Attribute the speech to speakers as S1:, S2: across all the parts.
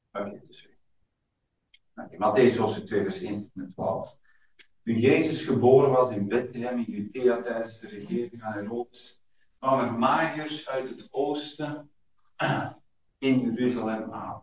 S1: Oké, dus Mattheüs hoofdstuk 2, vers 1 tot 12. Toen Jezus geboren was in Bethlehem in Judea tijdens de regering van Herodes, kwamen er magiërs uit het oosten in Jeruzalem aan.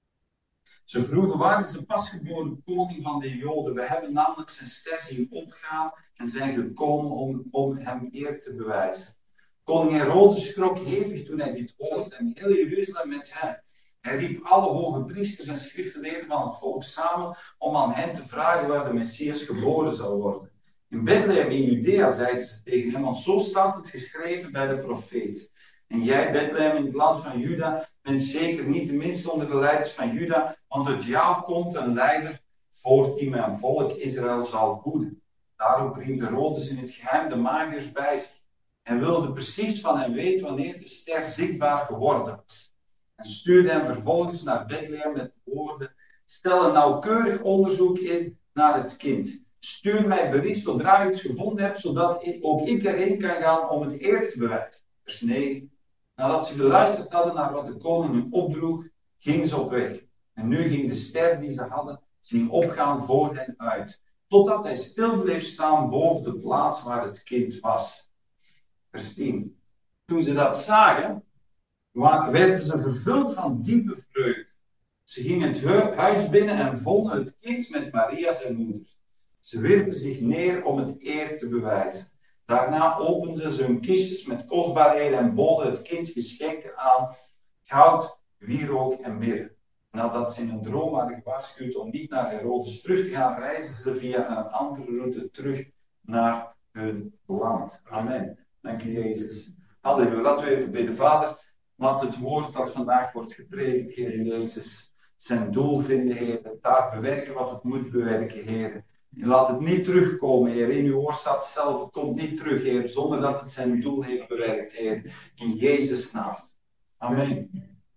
S1: Ze vroegen, waar is de pasgeboren koning van de Joden? We hebben namelijk zijn ster zien opgaan en zijn gekomen om hem eer te bewijzen. Koning Herodes schrok hevig toen hij dit hoorde en heel Jeruzalem met hem. Hij riep alle hoge priesters en schriftgeleerden van het volk samen om aan hen te vragen waar de Messias geboren zou worden. In Bethlehem in Judea zeiden ze tegen hem, want zo staat het geschreven bij de profeet. En jij, Bethlehem in het land van Juda, bent zeker niet de minste onder de leiders van Juda, want uit jou komt een leider voort die mijn volk Israël zal voeden. Daarop riep Herodes in het geheim de magiërs bij zich en wilde precies van hen weten wanneer de ster zichtbaar geworden was. En stuurde hem vervolgens naar Bethlehem met de woorden, stel een nauwkeurig onderzoek in naar het kind. Stuur mij bericht zodra u het gevonden hebt, zodat ook ik erheen kan gaan om het eer te bewijzen. Vers 9. Nadat ze geluisterd hadden naar wat de koning hun opdroeg, gingen ze op weg. En nu ging de ster die ze hadden zien opgaan voor hen uit, totdat hij stil bleef staan boven de plaats waar het kind was. Vers 10. Toen ze dat zagen, werden ze vervuld van diepe vreugde. Ze gingen het huis binnen en vonden het kind met Maria zijn moeder. Ze wierpen zich neer om het eer te bewijzen. Daarna openden ze hun kistjes met kostbaarheden en boden het kind geschenken aan, goud, wierook en mirre. Nadat ze in een droom hadden gewaarschuwd om niet naar Herodes terug te gaan, reisden ze via een andere route terug naar hun land. Amen. Dank u, Jezus. Halleluja. Laten we even bidden. Vader, laat het woord dat vandaag wordt gepredikt, Heer Jezus, zijn doel vinden, Heer. Daar bewerken wat het moet bewerken, Heer. Laat het niet terugkomen, Heer. In uw woord staat zelf, het komt niet terug, Heer, zonder dat het zijn doel heeft bewerkt, Heer. In Jezus' naam. Amen.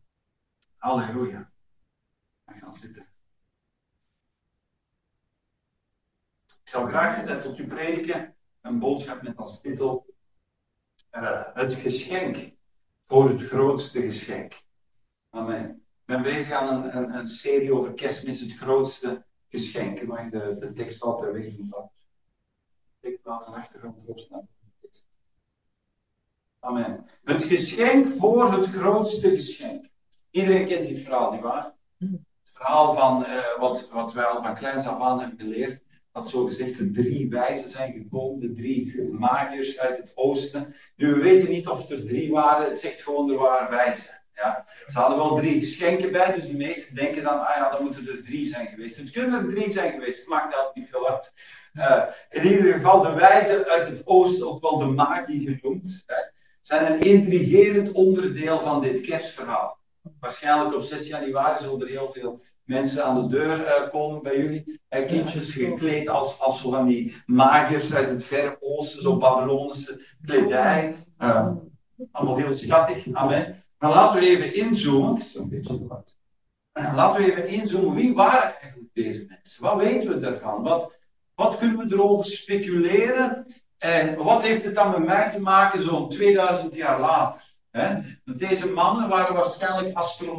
S1: Halleluja. We gaan zitten. Ik zou graag tot u prediken een boodschap met als titel het geschenk voor het grootste geschenk. Amen. Ik ben bezig aan een serie over kerstmis, het grootste geschenk. Ik mag de tekst altijd wegdoen van. Ik laat een achtergrond erop staan. Amen. Het geschenk voor het grootste geschenk. Iedereen kent dit verhaal, nietwaar? Het verhaal van wat wij al van kleins af aan hebben geleerd. Dat zogezegd de 3 wijzen zijn gekomen, de 3 magiërs uit het oosten. Nu, we weten niet of er 3 waren, het zegt gewoon er waren wijzen. Ja. Ze hadden wel 3 geschenken bij, dus de meesten denken dan, dan moeten er 3 zijn geweest. Het kunnen er 3 zijn geweest, het maakt eigenlijk niet veel uit. In ieder geval de wijzen uit het oosten, ook wel de magie genoemd, zijn een intrigerend onderdeel van dit kerstverhaal. Waarschijnlijk op 6 januari zullen er heel veel mensen aan de deur komen bij jullie. Kindjes gekleed als zo van die magiërs uit het verre oosten, zo Babylonische kledij. Allemaal heel schattig. Amen. Maar laten we even inzoomen. Het is een beetje te wat. Laten we even inzoomen. Wie waren eigenlijk deze mensen? Wat weten we daarvan? Wat kunnen we erover speculeren? En wat heeft het dan met mij te maken zo'n 2000 jaar later? Deze mannen waren waarschijnlijk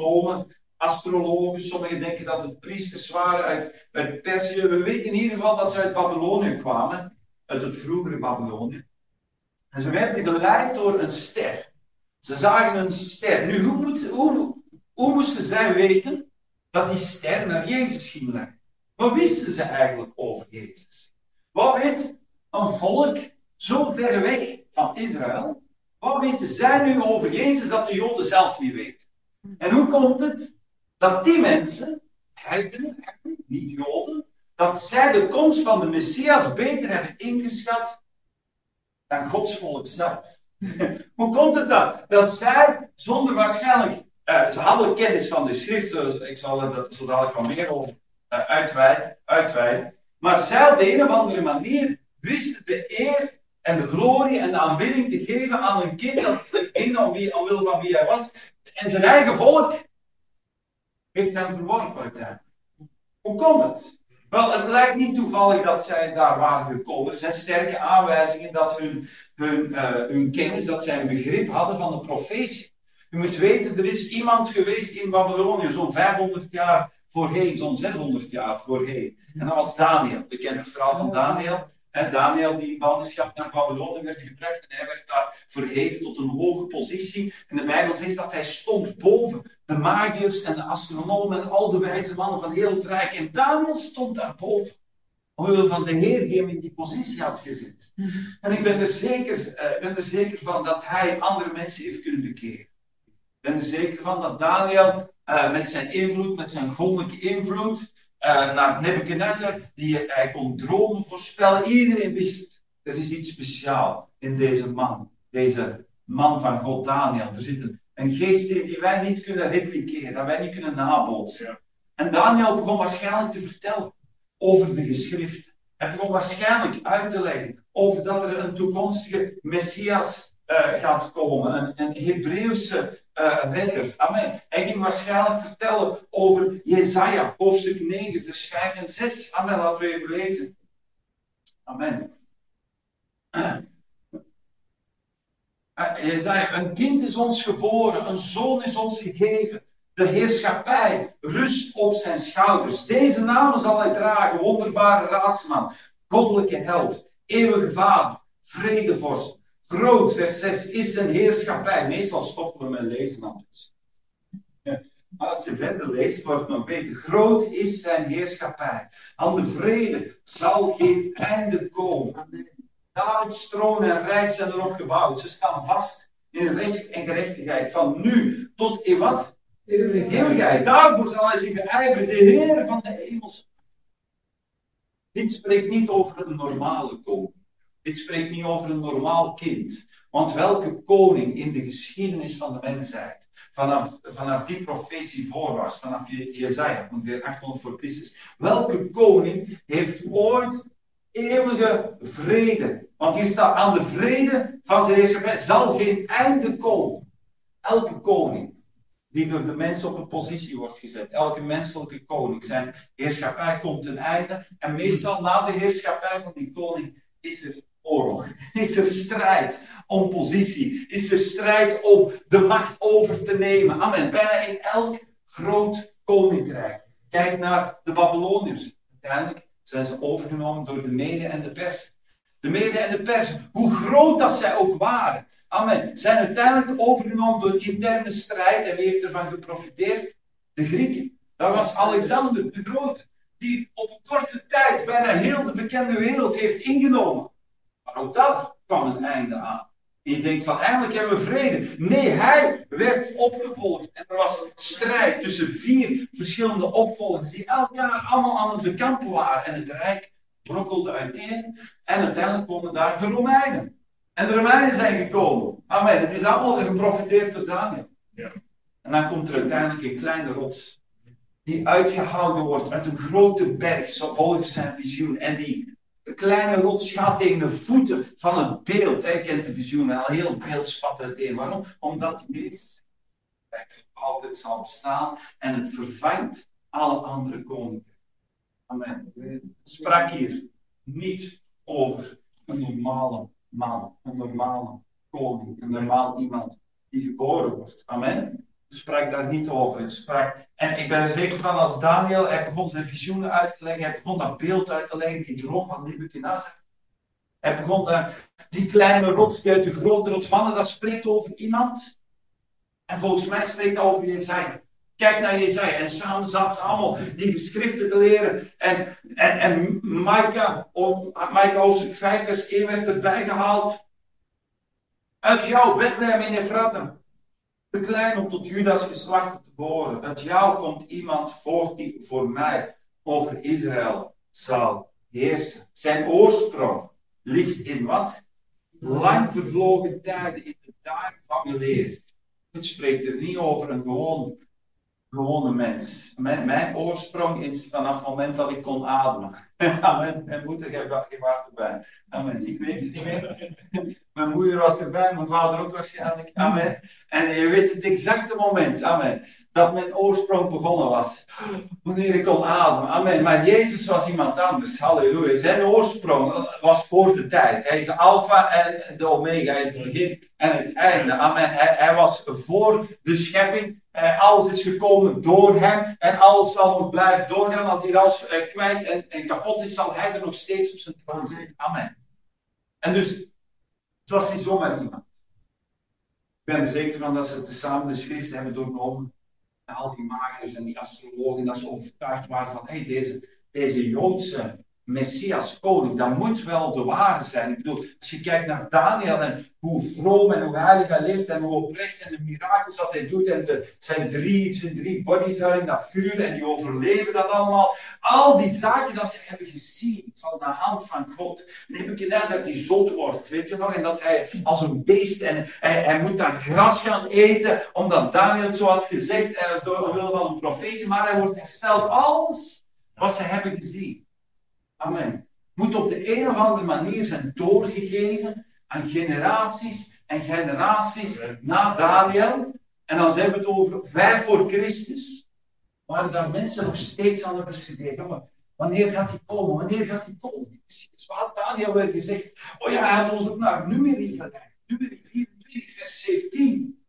S1: astrologen. Sommigen denken dat het priesters waren uit Perzië. We weten in ieder geval dat ze uit Babylonië kwamen. Uit het vroegere Babylonië. En ze werden geleid door een ster. Ze zagen een ster. Nu, hoe moesten zij weten dat die ster naar Jezus ging leiden? Wat wisten ze eigenlijk over Jezus? Wat weet een volk zo ver weg van Israël? Wat weten zij nu over Jezus dat de Joden zelf niet weten? En hoe komt het dat die mensen, heidenen, niet Joden, dat zij de komst van de Messias beter hebben ingeschat dan Gods volk zelf? Hoe komt het dan? Dat zij zonder waarschijnlijk, ze hadden kennis van de schriften, ik zal er zo dadelijk wat meer over uitweiden, maar zij op de een of andere manier wisten de eer en de glorie en de aanbidding te geven aan een kind dat ging omwille van wie hij was. En zijn eigen volk heeft hem verworpen uiteindelijk. Hoe komt het? Wel, het lijkt niet toevallig dat zij daar waren gekomen. Er zijn sterke aanwijzingen dat hun kennis, dat zij een begrip hadden van de profetie. U moet weten, er is iemand geweest in Babylonië, zo'n 500 jaar voorheen, zo'n 600 jaar voorheen. En dat was Daniel. Je kent het verhaal van Daniel. Daniel die in ballingschap naar Babylonië werd gebracht en hij werd daar verheven tot een hoge positie. En de Bijbel zegt dat hij stond boven de magiërs en de astronomen en al de wijze mannen van heel het rijk. En Daniel stond daar boven. Omwille van de Heer die hem in die positie had gezet. En ik ben er zeker van dat hij andere mensen heeft kunnen bekeren. Ik ben er zeker van dat Daniel met zijn invloed, met zijn goddelijke invloed, naar Nebuchadnezzar, hij kon dromen voorspellen. Iedereen wist, er is iets speciaals in deze man van God, Daniel. Er zit een geest in die wij niet kunnen repliceren, dat wij niet kunnen nabootsen. Ja. En Daniel begon waarschijnlijk te vertellen over de geschriften. Hij begon waarschijnlijk uit te leggen over dat er een toekomstige Messias gaat komen, een Hebreeuwse redder. Amen. Hij ging waarschijnlijk vertellen over Jesaja, hoofdstuk 9, vers 5 en 6. Amen, laten we even lezen. Amen. Jesaja, een kind is ons geboren, een zoon is ons gegeven. De heerschappij rust op zijn schouders. Deze namen zal hij dragen: wonderbare raadsman, goddelijke held, eeuwige vader, vredevorst. Groot, vers 6, is zijn heerschappij. Meestal stoppen we met lezen anders. Maar als je verder leest, wordt het nog beter. Groot is zijn heerschappij. Aan de vrede zal geen einde komen. Davids troon en rijk zijn erop gebouwd. Ze staan vast in recht en gerechtigheid. Van nu tot in wat? Eeuwigheid. Daarvoor zal hij zich beijveren, de Heer van de hemels. Dit spreekt niet over een normale koning. Dit spreekt niet over een normaal kind. Want welke koning in de geschiedenis van de mensheid, vanaf die profetie voorwaarts, vanaf Jesaja, ongeveer 800 voor Christus, welke koning heeft ooit eeuwige vrede? Want hier staat: aan de vrede van zijn heerschappij zal geen einde komen. Elke koning die door de mens op een positie wordt gezet, elke menselijke koning, zijn heerschappij komt ten einde. En meestal na de heerschappij van die koning is er oorlog, is er strijd om positie, is er strijd om de macht over te nemen. Amen. Bijna in elk groot koninkrijk. Kijk naar de Babyloniërs. Uiteindelijk zijn ze overgenomen door de Mede en de Persen. De Mede en de Persen, hoe groot dat zij ook waren, amen, zijn uiteindelijk overgenomen door interne strijd. En wie heeft ervan geprofiteerd? De Grieken. Dat was Alexander de Grote, die op een korte tijd bijna heel de bekende wereld heeft ingenomen. Maar ook daar kwam een einde aan. En je denkt van, eindelijk hebben we vrede. Nee, hij werd opgevolgd. En er was strijd tussen 4 verschillende opvolgers die elkaar allemaal aan het bekampen waren. En het rijk brokkelde uiteen. En uiteindelijk komen daar de Romeinen. En de Romeinen zijn gekomen. Amen. Het is allemaal geprofiteerd door Daniel. Ja. En dan komt er uiteindelijk een kleine rots. Die uitgehouden wordt uit een grote berg, volgens zijn visioen. En die kleine rots gaat tegen de voeten van het beeld. Je kent de visioen, al heel het beeld spat uiteen. Waarom? Omdat Jezus altijd zal bestaan en het vervangt alle andere koningen. Amen. Het sprak hier niet over een normale man, een normale koning, een normaal iemand die geboren wordt. Amen. Het sprak daar niet over. Het sprak... En ik ben er zeker van, als Daniel, hij begon zijn visioenen uit te leggen, hij begon dat beeld uit te leggen, die droom van Nebuchadnezzar. Hij begon daar, die kleine rots, die uit de grote rots mannen, dat spreekt over iemand. En volgens mij spreekt dat over Jesaja. Kijk naar Jesaja. En samen zaten ze allemaal die geschriften te leren. En Micah hoofdstuk 5 vers 1 werd erbij gehaald. Uit jou, Bethlehem in Ephrata, te klein om tot Judas geslacht te behoren. Uit jou komt iemand voort die voor mij over Israël zal heersen. Zijn oorsprong ligt in wat? Lang vervlogen tijden, in de dagen van weleer. Het spreekt er niet over een gewoon gewone mens. Mijn oorsprong is vanaf het moment dat ik kon ademen. Amen. Mijn moeder, jij was erbij. Amen. Ik weet het niet meer. Mijn moeder was erbij, mijn vader ook waarschijnlijk. Amen. En je weet het exacte moment. Amen. Dat mijn oorsprong begonnen was. Wanneer ik kon ademen. Amen. Maar Jezus was iemand anders. Halleluja. Zijn oorsprong was voor de tijd. Hij is de alfa en de omega. Hij is het begin en het einde. Amen. Hij was voor de schepping. Alles is gekomen door hem. En alles zal nog blijven doorgaan. Als hij alles kwijt en kapot is, zal hij er nog steeds op zijn troon zitten. Amen. En dus, het was niet zomaar iemand. Ik ben er zeker van dat ze tezamen de schriften hebben doorgenomen. En al die magiërs en die astrologen, dat ze overtuigd waren van, deze Joodse Messias, koning, dat moet wel de ware zijn. Ik bedoel, als je kijkt naar Daniel en hoe vroom en hoe heilig hij leeft en hoe oprecht en de mirakels dat hij doet en zijn drie bodies daar in dat vuur en die overleven dat allemaal. Al die zaken dat ze hebben gezien van de hand van God. Nebuchadnezzar die zot wordt, weet je nog, en dat hij als een beest en hij moet dan gras gaan eten, omdat Daniel het zo had gezegd, door omwille van een profetie, maar hij wordt hersteld. Alles wat ze hebben gezien. Amen. Moet op de een of andere manier zijn doorgegeven aan generaties en generaties na Daniel. En dan zijn we het over 5 voor Christus. Waren daar mensen nog steeds aan het bestuderen. Maar wanneer gaat hij komen? Wanneer gaat hij komen? Wat had Daniel weer gezegd? Oh ja, hij had ons ook naar Numeri geleid. Numeri 24, vers 17.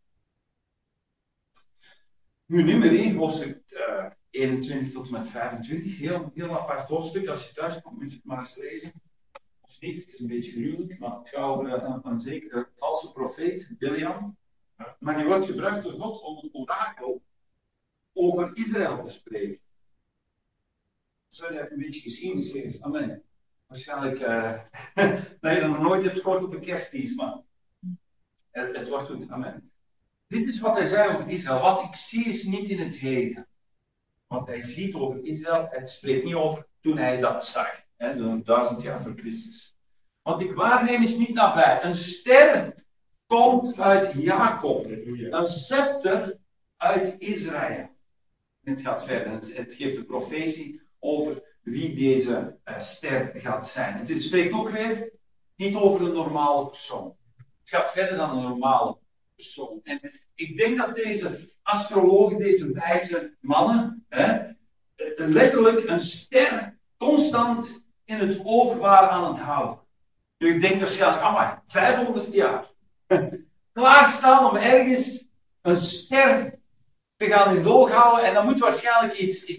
S1: Nu Numeri, hoofdstuk 21 tot en met 25. Heel apart hoofdstuk. Als je thuis komt, moet je het maar eens lezen. Of niet, het is een beetje gruwelijk, maar het gaat over een zekere valse profeet, Biliam. Maar die wordt gebruikt door God om een orakel over Israël te spreken. Zo heb je een beetje geschiedenis gegeven. Amen. Waarschijnlijk dat je dat nog nooit hebt gehoord op een kerstdienst, maar het wordt goed. Amen. Dit is wat hij zei over Israël. Wat ik zie is niet in het heden. Wat hij ziet over Israël, het spreekt niet over toen hij dat zag. 1000 jaar voor Christus. Wat ik waarneem is niet nabij. Een ster komt uit Jacob. Een scepter uit Israël. En het gaat verder. Het geeft een profetie over wie deze ster gaat zijn. Het spreekt ook weer niet over een normale persoon. Het gaat verder dan een normale persoon. En ik denk dat deze astrologen, deze wijze mannen, letterlijk een ster constant in het oog waren aan het houden. Nu, ik denk waarschijnlijk, 500 jaar. Klaarstaan om ergens een ster te gaan in het oog houden en dan moet waarschijnlijk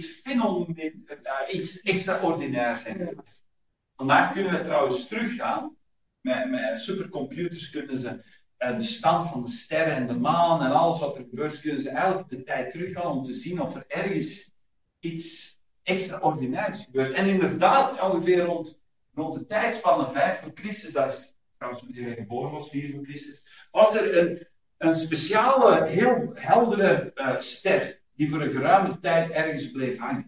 S1: iets extraordinair zijn. Vandaag kunnen we trouwens teruggaan. Met supercomputers kunnen ze de stand van de sterren en de maan en alles wat er gebeurt, kunnen ze eigenlijk de tijd teruggaan om te zien of er ergens iets extraordinairs gebeurt. En inderdaad, ongeveer rond de tijdspanne 5 voor Christus, dat is trouwens wanneer hij geboren was, 4 voor Christus, was er een speciale, heel heldere ster die voor een geruime tijd ergens bleef hangen.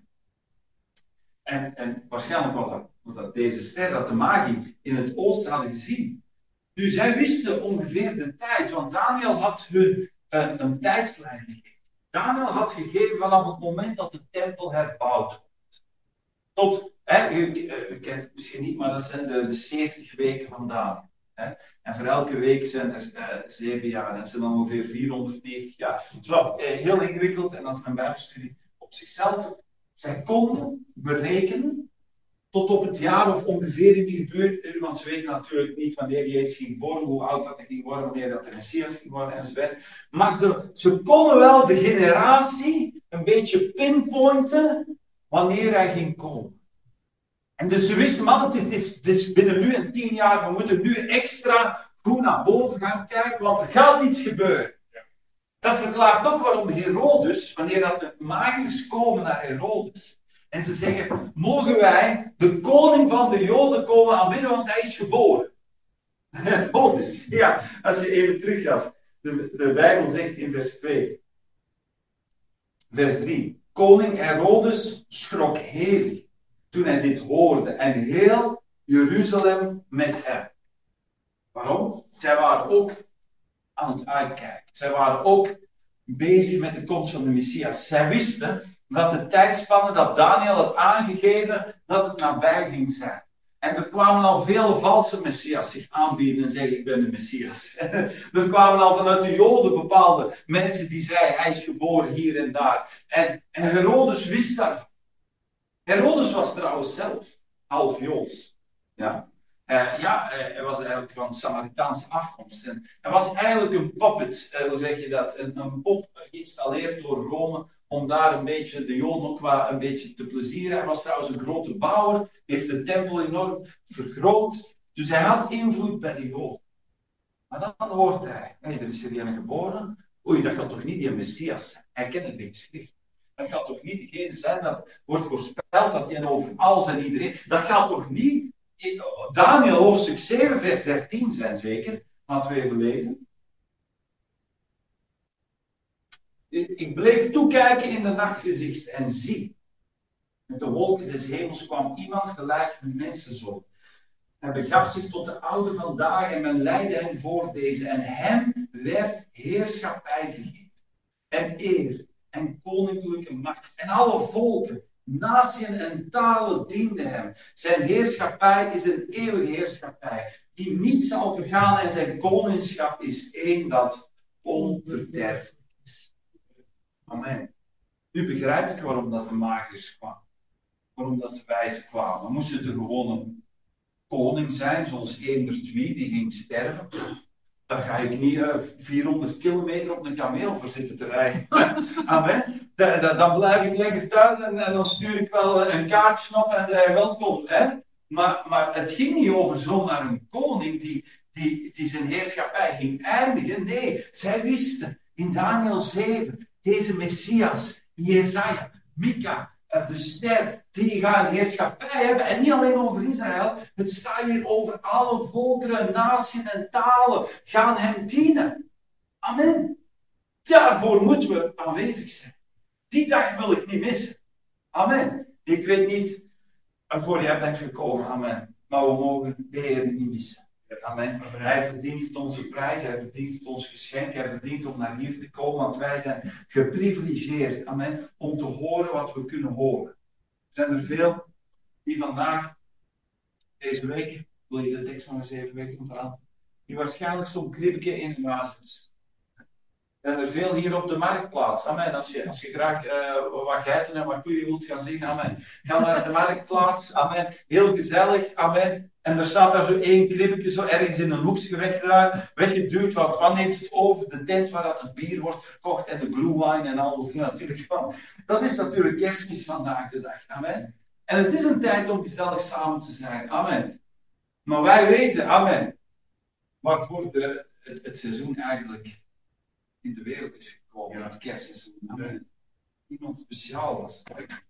S1: En waarschijnlijk was dat deze ster dat de magi in het oosten hadden gezien. Nu, zij wisten ongeveer de tijd, want Daniel had hun een tijdslijn gegeven. Daniel had gegeven vanaf het moment dat de tempel herbouwd wordt. Tot, u kent het misschien niet, maar dat zijn de 70 weken van Daniel. En voor elke week zijn er 7 jaar. En dat zijn dan ongeveer 490 jaar. Het is wel heel ingewikkeld en dat is een bijbelstudie op zichzelf. Zij konden berekenen tot op het jaar of ongeveer in die gebeurtenis, want ze weten natuurlijk niet wanneer Jezus ging geboren, hoe oud dat hij ging worden, wanneer dat de Messias ging worden enzovoort. Maar ze konden wel de generatie een beetje pinpointen wanneer hij ging komen. En dus ze wisten, man, het is binnen nu en 10 jaar, we moeten nu extra goed naar boven gaan kijken, want er gaat iets gebeuren. Dat verklaart ook waarom Herodes, wanneer dat de magiërs komen naar Herodes, en ze zeggen, mogen wij de koning van de Joden komen aanbidden, want hij is geboren. Herodes, ja, als je even teruggaat. De Bijbel zegt in vers 2. Vers 3. Koning Herodes schrok hevig toen hij dit hoorde en heel Jeruzalem met hem. Waarom? Zij waren ook aan het uitkijken. Zij waren ook bezig met de komst van de Messias. Zij wisten dat de tijdspanne dat Daniel had aangegeven, dat het nabij ging zijn. En er kwamen al vele valse Messias zich aanbieden en zeggen, ik ben de Messias. Er kwamen al vanuit de Joden bepaalde mensen die zeiden, hij is geboren hier en daar. En Herodes wist daarvan. Herodes was trouwens zelf half Joods. Ja. Hij was eigenlijk van Samaritaanse afkomst. En hij was eigenlijk een puppet, hoe zeg je dat? Een pop geïnstalleerd door Rome om daar een beetje de Joden ook een beetje te plezieren. Hij was trouwens een grote bouwer, heeft de tempel enorm vergroot. Dus hij had invloed bij de Joden. Maar dan hoort hij, er is er een geboren. Oei, dat gaat toch niet die Messias zijn? Hij kent het in de schrift. Dat gaat toch niet degene zijn dat wordt voorspeld dat hij over alles en iedereen. Dat gaat toch niet in Daniel hoofdstuk 7 vers 13 zijn, zeker? Laten we even lezen. Ik bleef toekijken in de nachtgezicht en zie. Met de wolken des hemels kwam iemand gelijk een mensenzoon. Hij begaf zich tot de oude vandaag en men leidde hem voor deze. En hem werd heerschappij gegeven. En eer en koninklijke macht. En alle volken, naties en talen dienden hem. Zijn heerschappij is een eeuwige heerschappij. Die niet zal vergaan en zijn koningschap is één dat onverderfelijk is. Amen. Nu begrijp ik waarom dat de magiërs kwamen. Waarom dat de wijzen kwamen. Moesten er gewoon een koning zijn, zoals eender twee, die ging sterven. Daar ga ik niet 400 kilometer op een kameel voor zitten te rijden. Amen. Dan blijf ik lekker thuis en dan stuur ik wel een kaartje op en welkom. Hè? Maar het ging niet over zomaar een koning die zijn heerschappij ging eindigen. Nee, zij wisten in Daniel 7, deze Messias, Jesaja, Mika, de ster, die gaan heerschappij hebben. En niet alleen over Israël. Het staat hier over alle volkeren, naties en talen. Gaan hem dienen. Amen. Daarvoor moeten we aanwezig zijn. Die dag wil ik niet missen. Amen. Ik weet niet waarvoor jij bent gekomen. Amen. Maar we mogen de Heer niet missen. Amen. Hij verdient het onze prijs, hij verdient het ons geschenk, hij verdient om naar hier te komen, want wij zijn geprivilegeerd, amen, om te horen wat we kunnen horen. Er zijn er veel die vandaag, deze week, wil je de tekst nog eens even weg onthalen, die waarschijnlijk zo'n kribbeke in hun waas is. Er zijn er veel hier op de marktplaats. Amen. Als je graag wat geiten en wat koeien wilt gaan zien, amen. Ga naar de marktplaats, amen. Heel gezellig, amen. En er staat daar zo één kribbetje zo ergens in een hoekje weggeduwd, want wat neemt het over? De tent waar dat het bier wordt verkocht en de blue wine en alles natuurlijk. Dat is natuurlijk kerstmis vandaag de dag, amen. En het is een tijd om gezellig samen te zijn, amen. Maar wij weten, amen, waarvoor het seizoen eigenlijk in de wereld is gekomen, het kerstseizoen. Amen. Iemand speciaal was.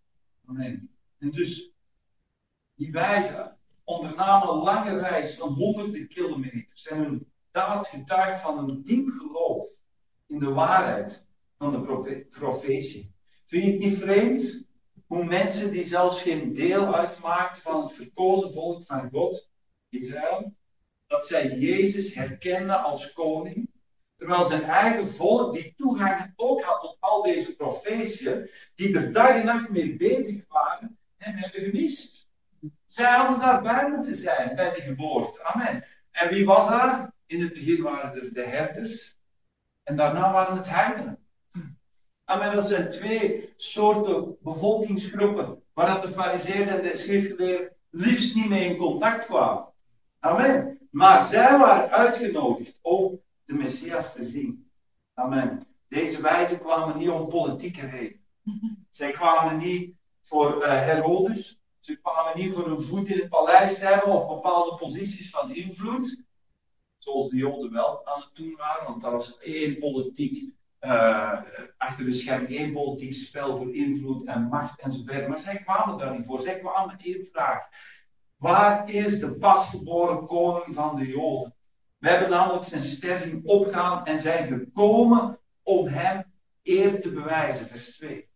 S1: Amen. En dus, die wijzen ondernamen een lange reis van honderden kilometers en hun daad getuigt van een diep geloof in de waarheid van de profetie. Vind je het niet vreemd hoe mensen die zelfs geen deel uitmaakten van het verkozen volk van God, Israël, dat zij Jezus herkenden als koning, terwijl zijn eigen volk, die toegang ook had tot al deze profetieën, die er dag en nacht mee bezig waren, hem hebben gemist. Zij hadden daarbij moeten zijn, bij de geboorte. Amen. En wie was daar? In het begin waren er de herders. En daarna waren het heidenen. Amen. Dat zijn twee soorten bevolkingsgroepen, waar dat de farizeeërs en de schriftgeleerden liefst niet mee in contact kwamen. Amen. Maar zij waren uitgenodigd om de Messias te zien. Amen. Deze wijzen kwamen niet om politieke redenen. Zij kwamen niet voor Herodes. Ze kwamen niet voor een voet in het paleis te hebben of bepaalde posities van invloed. Zoals de Joden wel aan het doen waren, want dat was één politiek, achter de scherm één politiek spel voor invloed en macht enzovoort. Maar zij kwamen daar niet voor. Zij kwamen met één vraag. Waar is de pasgeboren koning van de Joden? We hebben namelijk zijn ster zien opgaan en zijn gekomen om hem eer te bewijzen. Vers 2.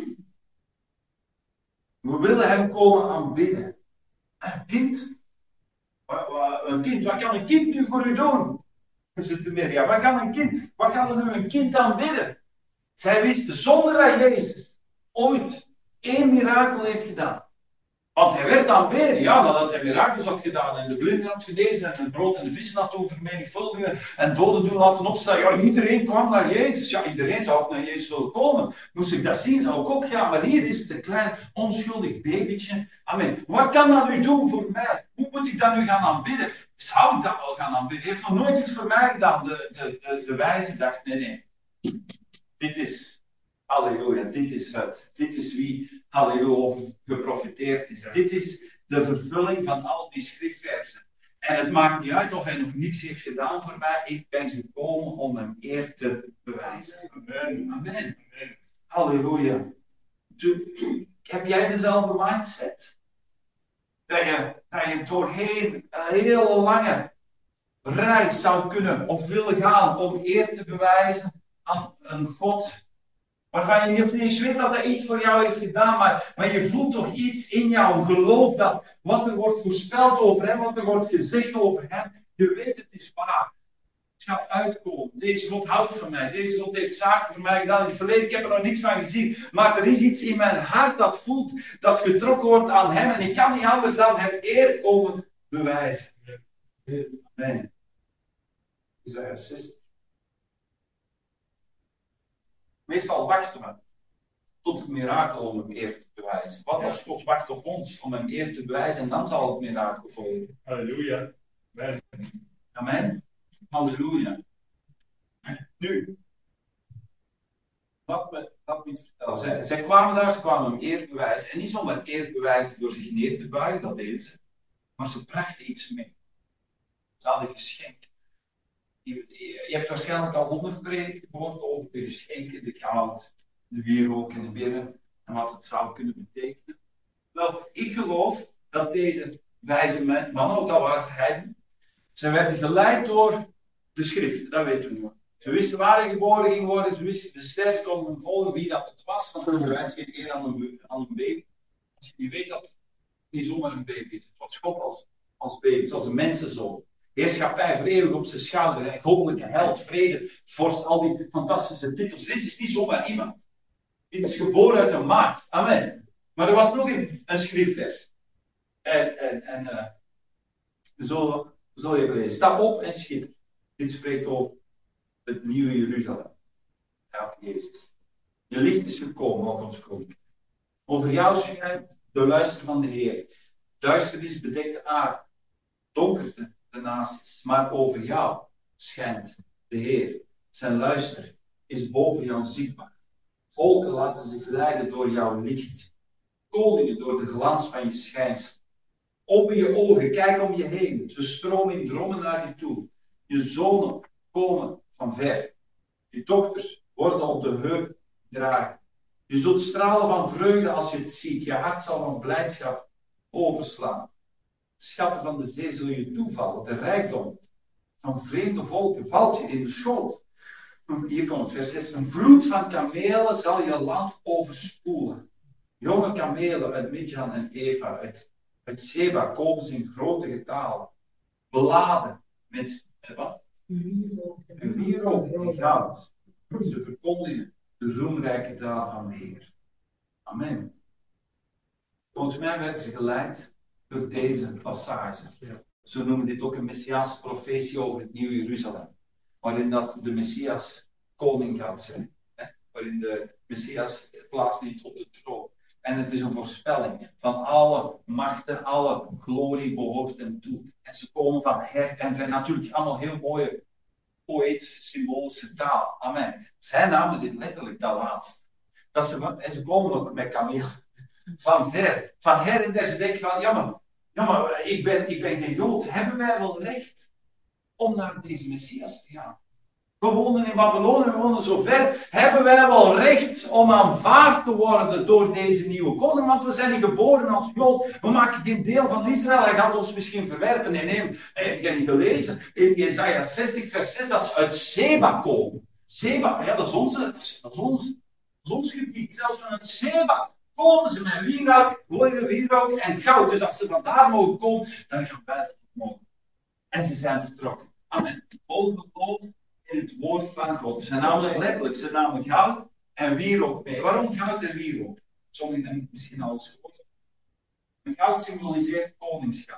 S1: We willen hem komen aanbidden. Een kind? Wat kan een kind nu voor u doen? Zit er meer? Ja, wat kan een kind? Wat gaat er nu een kind aanbidden? Zij wisten, zonder dat Jezus ooit één mirakel heeft gedaan. Want hij werd dan weer, ja, nadat hij mirakels had gedaan en de blinden had genezen en het brood en de vissen had overmenigvuldigen en doden doen laten opstaan. Ja, iedereen kwam naar Jezus. Ja, iedereen zou ook naar Jezus willen komen. Moest ik dat zien, zou ik ook gaan. Maar hier is het een klein onschuldig babytje. Amen. Wat kan dat nu doen voor mij? Hoe moet ik dat nu gaan aanbidden? Zou ik dat wel gaan aanbidden? Hij heeft nog nooit iets voor mij gedaan. De wijze dacht, nee. Dit is, halleluja, dit is het. Dit is wie, halleluja, over geprofiteerd is. Dit is de vervulling van al die schriftversen. En het maakt niet uit of hij nog niets heeft gedaan voor mij. Ik ben gekomen om hem eer te bewijzen. Amen. Amen. Halleluja. Heb jij dezelfde mindset? Dat je doorheen een hele lange reis zou kunnen of willen gaan om eer te bewijzen aan een God waarvan je niet eens weet dat hij iets voor jou heeft gedaan, maar je voelt toch iets in jouw geloof dat wat er wordt voorspeld over hem, wat er wordt gezegd over hem, je weet het is waar. Het gaat uitkomen. Deze God houdt van mij. Deze God heeft zaken voor mij gedaan in het verleden. Ik heb er nog niks van gezien. Maar er is iets in mijn hart dat voelt, dat getrokken wordt aan hem en ik kan niet anders dan hem eer komen bewijzen. Amen. Isaiah 60. Meestal wachten we tot het mirakel om hem eer te bewijzen. Wat als God wacht op ons om hem eer te bewijzen en dan zal het mirakel volgen.
S2: Halleluja.
S1: Amen. Amen. Halleluja. Nu, wat me dat niet vertellen. Zij kwamen daar, ze kwamen hem eer bewijzen. En niet zomaar eer bewijzen door zich neer te buigen, dat deden ze. Maar ze brachten iets mee. Ze hadden geschenken. Je hebt waarschijnlijk al 100 prediken gehoord over de geschenken, de goud, de wierook en de mirre en wat het zou kunnen betekenen. Wel, ik geloof dat deze wijze mannen, ook al waren ze heiden, ze werden geleid door de schriften, dat weten we nu. Ze wisten waar hij geboren ging worden, ze wisten de ster, ze konden volgen wie dat het was, want ze wijzen geen eer aan een baby. Als je niet weet dat het niet zomaar een baby is, het was God als baby, het was een mensenzoon. Heerschappij voor eeuwig op zijn schouder. Een goddelijke held, vrede, vorst, al die fantastische titels. Dit is niet zomaar iemand. Dit is geboren uit een maagd. Amen. Maar er was nog een schriftvers. We zullen even lezen. Sta op en schitter. Dit spreekt over het nieuwe Jeruzalem. Ja, Jezus. Je licht is gekomen over ons koninkrijk. Over jou schijnt de luister van de Heer. Duisternis bedekt de aarde. Donkerte de naties. Maar over jou schijnt de Heer. Zijn luister is boven jou zichtbaar. Volken laten zich leiden door jouw licht. Koningen door de glans van je schijnsel. Open je ogen, kijk om je heen. Ze stromen in drommen naar je toe. Je zonen komen van ver. Je dochters worden op de heup gedragen. Je zult stralen van vreugde als je het ziet. Je hart zal van blijdschap overslaan. Schatten van de zee zullen je toevallen. De rijkdom van vreemde volken valt je in de schoot. Hier komt vers 6. Een vloed van kamelen zal je land overspoelen. Jonge kamelen uit Midjan en Eva, uit Seba komen ze in grote getalen. Beladen met wat? Een wierook en goud. Ze verkondigen de roemrijke daden van de Heer. Amen. Volgens mij werden ze geleid door deze passage. Zo noemen dit ook een Messiaanse profetie over het nieuwe Jeruzalem. Waarin dat de Messias koning gaat zijn. Waarin de Messias plaatsneemt op de troon. En het is een voorspelling van alle machten, alle glorie behoort hem toe. En ze komen van her en ver. Natuurlijk allemaal heel mooie poëtische, symbolische taal. Amen. Zij namen dit letterlijk dat laatste. En ze komen ook met kameel. Van ver. Van her en der. Ze denken van, ja maar ik ben geen Jood. Hebben wij wel recht om naar deze Messias te gaan? We wonen in Babylonië, we wonen zo ver. Hebben wij wel recht om aanvaard te worden door deze nieuwe koning? Want we zijn niet geboren als Jood. We maken geen deel van Israël. Hij gaat ons misschien verwerpen. Nee, heb je niet gelezen? In Jesaja 60 vers 6, dat ze uit Seba komen. Seba, ja, dat is ons gebied. Zelfs vanuit Seba komen ze met wierook en goud. Dus als ze vandaar mogen komen, dan gaan wij dat ook mogen. En ze zijn vertrokken. Amen. Vol geloof in het woord van God. Ze namen letterlijk, ze namen goud en wierook mee. Waarom goud en wierook? Sommigen hebben het misschien al eens gehoord. Maar goud symboliseert koningschap.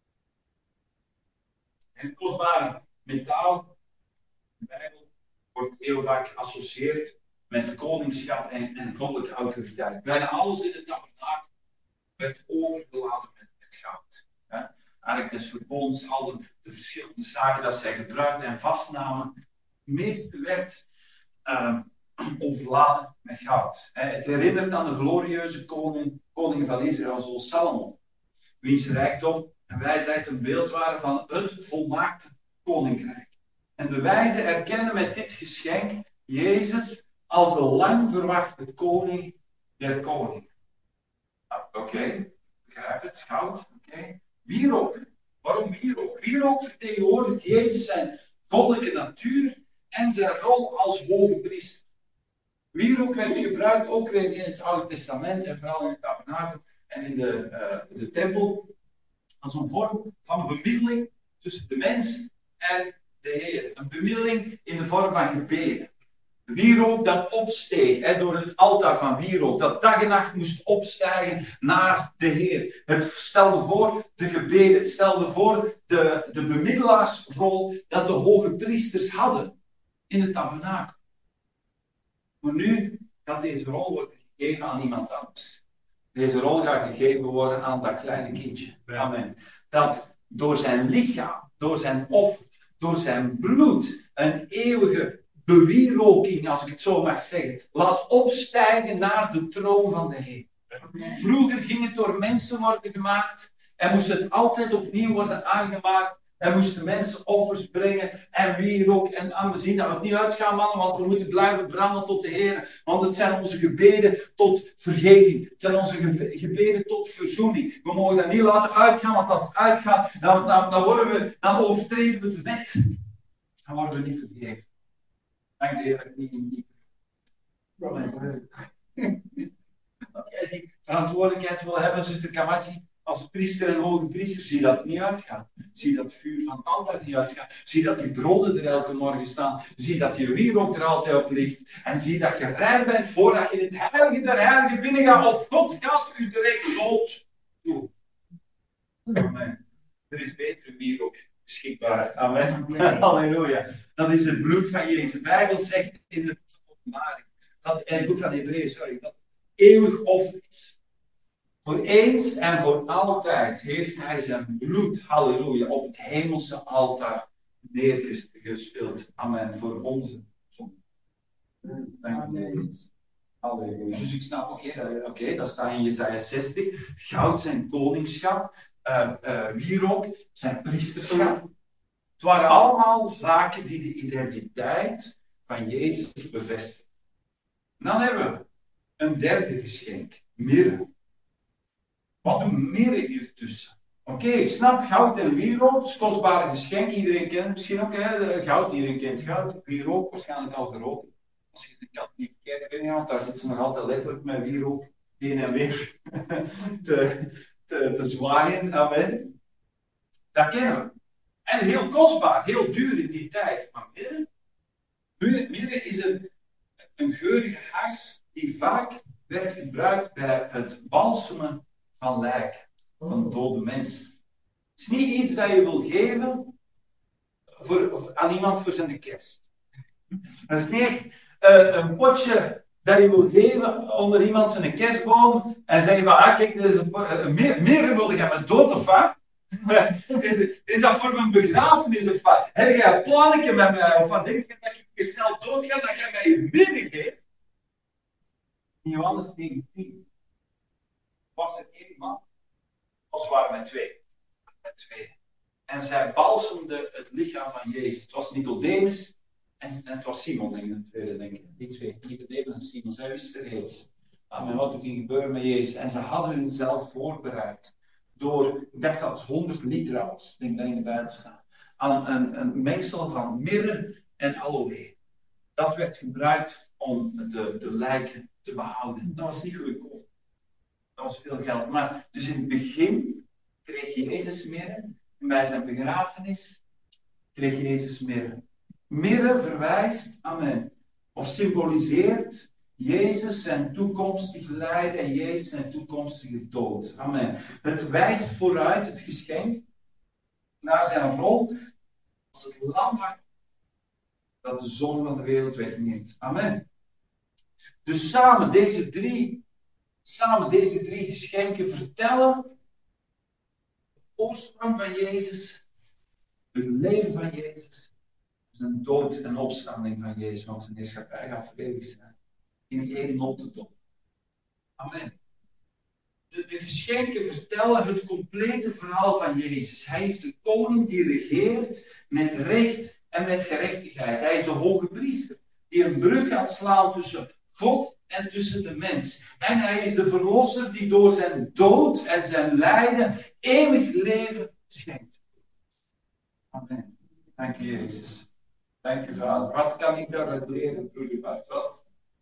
S1: En kostbare metaal, de Bijbel, wordt heel vaak geassocieerd met koningschap en goddelijke autoriteit. Bijna alles in het tabernakel werd overgeladen met goud. Ja? Eigenlijk des verbonds, al de verschillende zaken dat zij gebruikten en vastnamen. Het meeste werd overladen met goud. Het herinnert aan de glorieuze koning van Israël, zoals Salomo, wiens rijkdom en wijsheid een beeld waren van het volmaakte koninkrijk. En de wijzen erkennen met dit geschenk Jezus als de lang verwachte koning der koningen. Oké, begrijp het, goud, oké. Wierook. Waarom wierook? Wierook vertegenwoordigt Jezus zijn goddelijke natuur en zijn rol als hoge priester. Wierook werd gebruikt ook weer in het Oude Testament en vooral in het tabernakel en in de tempel als een vorm van bemiddeling tussen de mens en de Heer. Een bemiddeling in de vorm van gebeden. Wierook dat opsteeg door het altaar van wierook, dat dag en nacht moest opstijgen naar de Heer. Het stelde voor de gebeden, het stelde voor de bemiddelaarsrol dat de hoge priesters hadden in het tabernakel. Maar nu gaat deze rol worden gegeven aan iemand anders. Deze rol gaat gegeven worden aan dat kleine kindje. Amen. Dat door zijn lichaam, door zijn offer, door zijn bloed een eeuwige bewieroking, als ik het zo mag zeggen, laat opstijgen naar de troon van de Heer. Vroeger ging het door mensen worden gemaakt en moest het altijd opnieuw worden aangemaakt. En moesten mensen offers brengen en wierook. En we zien dat we het niet uitgaan, mannen, want we moeten blijven branden tot de Heer. Want het zijn onze gebeden tot vergeving. Het zijn onze gebeden tot verzoening. We mogen dat niet laten uitgaan, want als het uitgaat, dan overtreden we de wet. Dan worden we niet vergeven. Dank de Heer dat ik niet. Dat jij die verantwoordelijkheid wil hebben, zuster Kamachi. Als priester en hoge priester, zie dat het niet uitgaan. Zie dat het vuur van het altaar niet uitgaan. Zie dat die broden er elke morgen staan. Zie dat je wierook er altijd op ligt. En zie dat je rein bent voordat je in het heilige der heiligen binnengaat. Of God gaat u direct dood doen. Amen. Er is betere wierook beschikbaar. Amen. Halleluja. Dat is het bloed van Jezus. De Bijbel zegt in het Openbaring, in het boek van Hebreeën, dat eeuwig offer is. Voor eens en voor altijd heeft hij zijn bloed, halleluja, op het hemelse altaar neergespeeld. Amen. Voor onze zonde. Dank u, Jezus. Halleluja. Dus ik snap oké, dat staat in Jesaja 60. Goud zijn koningschap, wierook zijn priesterschap. Het waren allemaal zaken die de identiteit van Jezus bevestigen. En dan hebben we een derde geschenk, mirre. Wat doet mirre hier tussen? Oké, ik snap goud en wierook, is kostbare geschenk. Iedereen kent het misschien ook, hè? Goud, iedereen kent goud. Wierook, waarschijnlijk al geroken. Als je de katholieke kerk bent, want daar zitten ze nog altijd letterlijk met wierook heen en weer te zwaaien. Amen. Dat kennen we. En heel kostbaar, heel duur in die tijd. Maar mirre is een geurige hars die vaak werd gebruikt bij het balsemen van lijken, van dode mensen. Het is niet iets dat je wil geven aan iemand voor zijn kerst. Dat is niet echt een potje dat je wil geven onder iemand zijn kerstboom en zeggen van, kijk, dit is een mirre wil je met dood of wat? Is dat voor mijn begrafenis of wat? Heb jij een plannetje met mij of wat? Denk je dat ik hier snel doodga dat jij mij een mirre geeft? In Johannes 19 was er één man. Of waren met twee. En zij balsemden het lichaam van Jezus. Het was Nicodemus en het was Simon, denk ik, de tweede, denk ik. Die twee, Nicodemus en Simon. Zij wisten reeds wat er ging gebeuren met Jezus. En ze hadden hunzelf voorbereid. Door, ik dacht dat het 100 liter was, ik denk dat in de Bijbel staat. Aan een mengsel van mirre en aloe. Dat werd gebruikt om de lijken te behouden. Dat was niet goedkoop. Dat was veel geld. Maar dus in het begin kreeg Jezus mirre. En bij zijn begrafenis kreeg Jezus mirre. Mirre verwijst, amen, of symboliseert Jezus zijn toekomstig lijden en Jezus zijn toekomstige dood. Amen. Het wijst vooruit, het geschenk, naar zijn rol als het lam van dat de zonde van de wereld wegneemt. Amen. Dus samen deze drie geschenken vertellen de oorsprong van Jezus, het leven van Jezus, zijn dood en opstanding van Jezus, want zijn heerschappij gaat voor eeuwig zijn. In één notendop. Amen. De geschenken vertellen het complete verhaal van Jezus. Hij is de koning die regeert met recht en met gerechtigheid. Hij is de hoge priester die een brug gaat slaan tussen God en tussen de mens. En hij is de verlosser die door zijn dood en zijn lijden eeuwig leven schenkt. Amen. Dank je, Jezus. Dank je, Vader. Wat kan ik daaruit leren, broeder Pascal?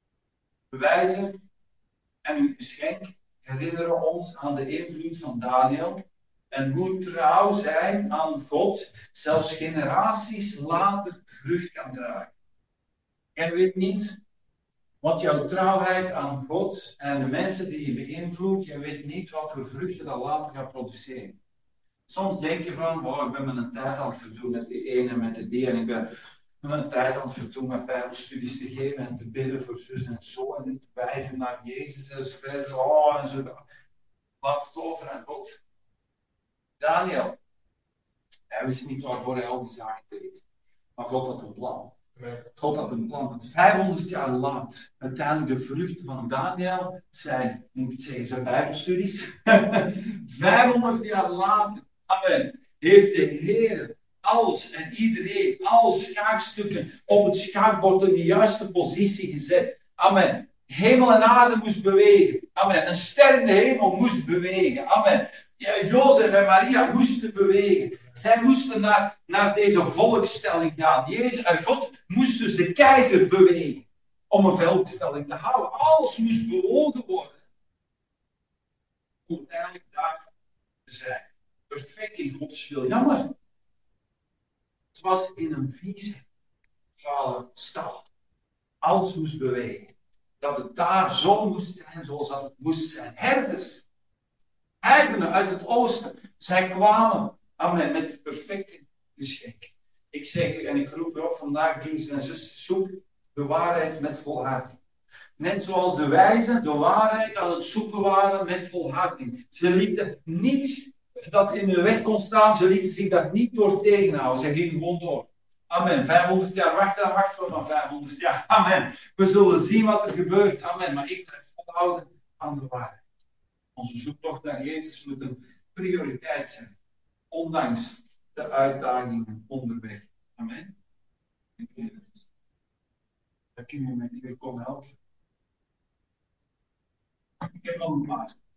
S1: Bewijzen en uw geschenk herinneren ons aan de invloed van Daniel en hoe trouw zijn aan God zelfs generaties later vrucht kan dragen. Jij weet niet wat jouw trouwheid aan God en de mensen die je beïnvloedt, jij weet niet wat voor vruchten dat later gaat produceren. Soms denk je van, oh, ik ben mijn tijd aan het verdoen met de ene en met de die en ik ben mijn tijd aan het verdoen met bijbelstudies te geven en te bidden voor zus en zo en te wijzen naar Jezus en zo verder. Oh, en zo. Laat het over aan God. Daniel, hij wist niet waarvoor hij al die zaken deed. Maar God had een plan. God had een plan. Want 500 jaar later, uiteindelijk de vruchten van Daniel zijn, moet ik het zeggen, zijn bijbelstudies. 500 jaar later, amen, heeft de Heer alles en iedereen, alle schaakstukken op het schaakbord in de juiste positie gezet. Amen. Hemel en aarde moest bewegen. Amen. Een ster in de hemel moest bewegen. Amen. Ja, Jozef en Maria moesten bewegen. Zij moesten naar deze volkstelling gaan. Jezus en God moest dus de keizer bewegen om een volkstelling te houden. Alles moest bewogen worden om uiteindelijk daar te zijn. Perfect in Gods wil. Jammer. Het was in een vieze, vuile stal. Alles moest bewegen. Dat het daar zo moest zijn zoals dat het moest zijn. Herders. Heidenen uit het oosten. Zij kwamen, amen, met het perfecte geschenk. Ik zeg en ik roep erop vandaag, broers en zusters, zoek de waarheid met volharding. Net zoals de wijzen de waarheid aan het zoeken waren met volharding. Ze lieten niets dat in hun weg kon staan, ze lieten zich daar niet door tegenhouden. Ze gingen gewoon door. Amen. 500 jaar wachten, dan wachten we nog 500 jaar. Amen. We zullen zien wat er gebeurt. Amen. Maar ik blijf volhouden aan de waarheid. Onze zoektocht naar Jezus moet een prioriteit zijn. Ondanks de uitdagingen onderweg. Amen. Dat kun je me weer komen helpen. Ik heb nog een vraag.